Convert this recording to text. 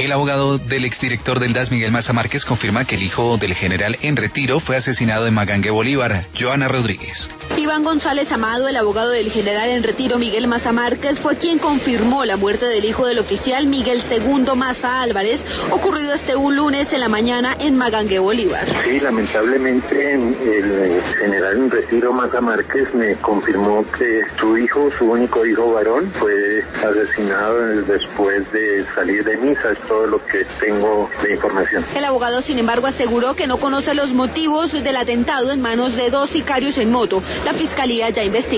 El abogado del exdirector del DAS, Miguel Maza Márquez, confirma que el hijo del general en retiro fue asesinado en Magangué, Bolívar. Joana Rodríguez. Iván González Amado, el abogado del general en retiro Miguel Maza Márquez, fue quien confirmó la muerte del hijo del oficial Miguel II Maza Álvarez, ocurrido este lunes en la mañana en Magangué, Bolívar. Sí, lamentablemente el general en retiro Maza Márquez me confirmó que su hijo, su único hijo varón, fue asesinado después de salir de misa. Es todo lo que tengo de información. El abogado, sin embargo, aseguró que no conoce los motivos del atentado en manos de dos sicarios en moto. La fiscalía ya investiga.